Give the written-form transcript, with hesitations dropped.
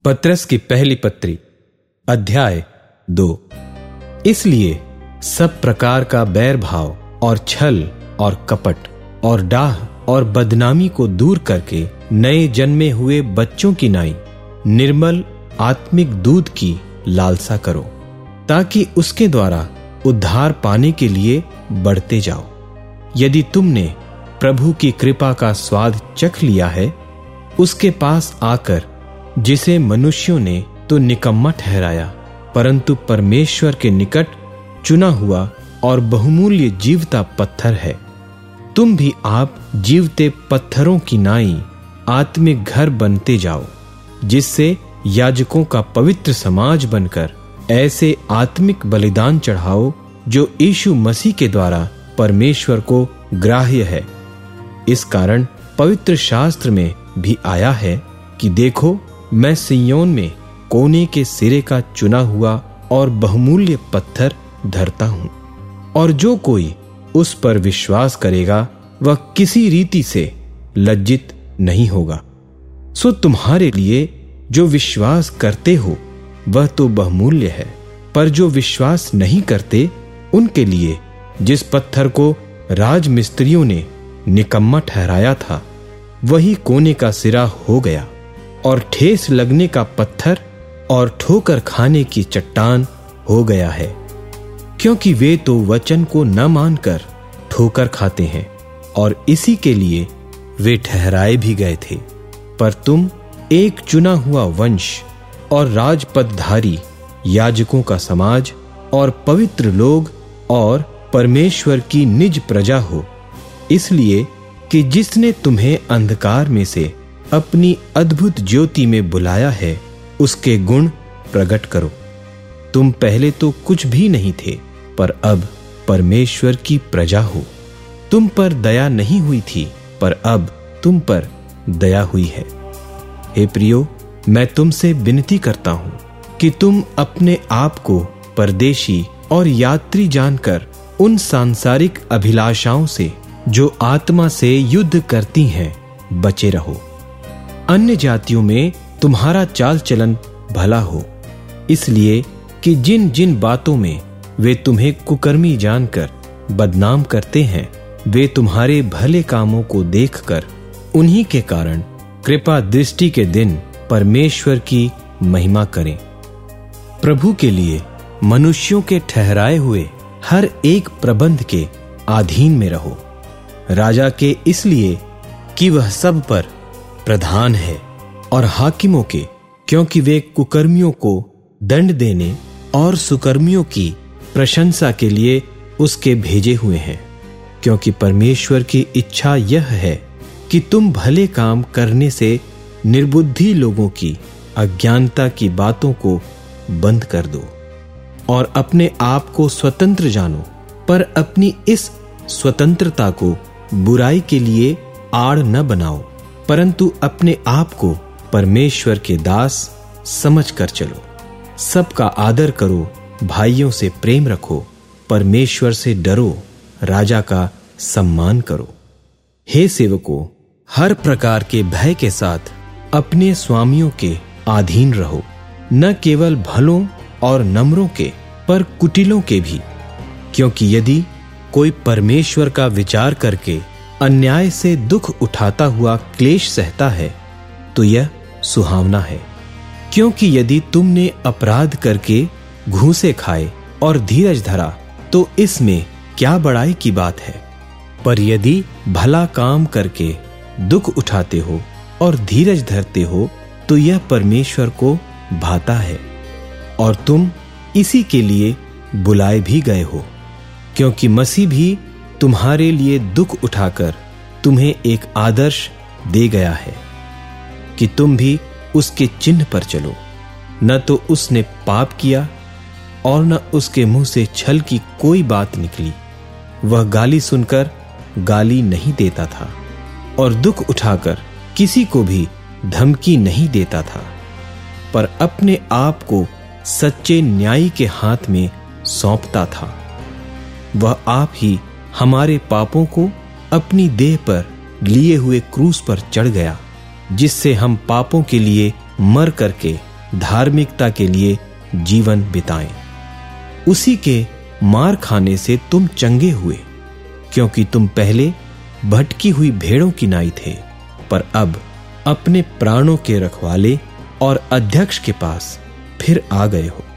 पत्रस की पहली पत्री अध्याय 2। इसलिए सब प्रकार का बैर भाव और छल और कपट और डाह और बदनामी को दूर करके नए जन्मे हुए बच्चों की नाई निर्मल आत्मिक दूध की लालसा करो, ताकि उसके द्वारा उद्धार पाने के लिए बढ़ते जाओ। यदि तुमने प्रभु की कृपा का स्वाद चख लिया है, उसके पास आकर, जिसे मनुष्यों ने तो निकम्मा ठहराया, परंतु परमेश्वर के निकट चुना हुआ और बहुमूल्य जीवता पत्थर है, तुम भी आप जीवते पत्थरों की नाई आत्मिक घर बनते जाओ, जिससे याजकों का पवित्र समाज बनकर ऐसे आत्मिक बलिदान चढ़ाओ जो यीशु मसीह के द्वारा परमेश्वर को ग्राह्य है। इस कारण पवित्र शास्त्र में भी आया है कि देखो, मैं सिय्योन में कोने के सिरे का चुना हुआ और बहुमूल्य पत्थर धरता हूं, और जो कोई उस पर विश्वास करेगा वह किसी रीति से लज्जित नहीं होगा। सो तुम्हारे लिए जो विश्वास करते हो वह तो बहुमूल्य है, पर जो विश्वास नहीं करते उनके लिए जिस पत्थर को राजमिस्त्रियों ने निकम्मा ठहराया था, वही कोने का सिरा हो गया और ठेस लगने का पत्थर और ठोकर खाने की चट्टान हो गया है, क्योंकि वे तो वचन को न मानकर ठोकर खाते हैं, और इसी के लिए वे ठहराए भी गए थे। पर तुम एक चुना हुआ वंश और राजपदधारी याजकों का समाज और पवित्र लोग और परमेश्वर की निज प्रजा हो, इसलिए कि जिसने तुम्हें अंधकार में से अपनी अद्भुत ज्योति में बुलाया है, उसके गुण प्रकट करो। तुम पहले तो कुछ भी नहीं थे, पर अब परमेश्वर की प्रजा हो। तुम पर दया नहीं हुई थी, पर अब तुम पर दया हुई है। हे प्रियो, मैं तुमसे विनती करता हूं कि तुम अपने आप को परदेशी और यात्री जानकर उन सांसारिक अभिलाषाओं से जो आत्मा से युद्ध करती हैं बचे रहो। अन्य जातियों में तुम्हारा चाल चलन भला हो, इसलिए कि जिन जिन बातों में वे तुम्हें कुकर्मी जानकर बदनाम करते हैं, वे तुम्हारे भले कामों को देखकर उन्हीं के कारण कृपा दृष्टि के दिन परमेश्वर की महिमा करें। प्रभु के लिए मनुष्यों के ठहराए हुए हर एक प्रबंध के अधीन में रहो, राजा के इसलिए कि वह सब पर प्रधान है, और हाकिमों के, क्योंकि वे कुकर्मियों को दंड देने और सुकर्मियों की प्रशंसा के लिए उसके भेजे हुए हैं। क्योंकि परमेश्वर की इच्छा यह है कि तुम भले काम करने से निर्बुद्धि लोगों की अज्ञानता की बातों को बंद कर दो और अपने आप को स्वतंत्र जानो, पर अपनी इस स्वतंत्रता को बुराई के लिए आड़ न बनाओ, परंतु अपने आप को परमेश्वर के दास समझ कर चलो। सबका आदर करो, भाइयों से प्रेम रखो, परमेश्वर से डरो, राजा का सम्मान करो। हे सेवकों, हर प्रकार के भय के साथ अपने स्वामियों के अधीन रहो, न केवल भलों और नम्रों के, पर कुटिलों के भी। क्योंकि यदि कोई परमेश्वर का विचार करके अन्याय से दुख उठाता हुआ क्लेश सहता है, तो यह सुहावना है। क्योंकि यदि तुमने अपराध करके घूंसे खाए और धीरज धरा, तो इसमें क्या बड़ाई की बात है। पर यदि भला काम करके दुख उठाते हो और धीरज धरते हो, तो यह परमेश्वर को भाता है, और तुम इसी के लिए बुलाए भी गए हो। क्योंकि मसीह भी तुम्हारे लिए दुख उठाकर तुम्हें एक आदर्श दे गया है कि तुम भी उसके चिन्ह पर चलो। न तो उसने पाप किया और न उसके मुंह से छल की कोई बात निकली। वह गाली सुनकर गाली नहीं देता था और दुख उठाकर किसी को भी धमकी नहीं देता था, पर अपने आप को सच्चे न्यायी के हाथ में सौंपता था। वह आप ही हमारे पापों को अपनी देह पर लिए हुए क्रूस पर चढ़ गया, जिससे हम पापों के लिए मर करके धार्मिकता के लिए जीवन बिताएं। उसी के मार खाने से तुम चंगे हुए, क्योंकि तुम पहले भटकी हुई भेड़ों की नाई थे, पर अब अपने प्राणों के रखवाले और अध्यक्ष के पास फिर आ गए हो।